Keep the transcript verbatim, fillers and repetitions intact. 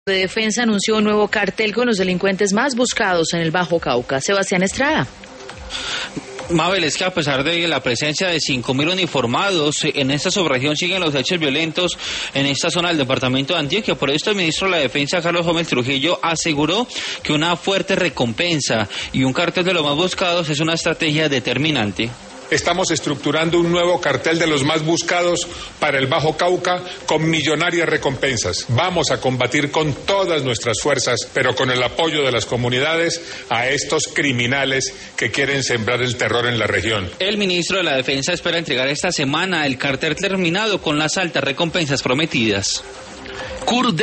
de Defensa anunció un nuevo cartel con los delincuentes más buscados en el Bajo Cauca. Sebastián Estrada. Mabel, es que a pesar de la presencia de cinco mil uniformados, en esta subregión siguen los hechos violentos en esta zona del departamento de Antioquia. Por esto el ministro de la Defensa, Carlos Gómez Trujillo, aseguró que una fuerte recompensa y un cartel de los más buscados es una estrategia determinante. Estamos estructurando un nuevo cartel de los más buscados para el Bajo Cauca con millonarias recompensas. Vamos a combatir con todas nuestras fuerzas, pero con el apoyo de las comunidades, a estos criminales que quieren sembrar el terror en la región. El ministro de la Defensa espera entregar esta semana el cartel terminado con las altas recompensas prometidas.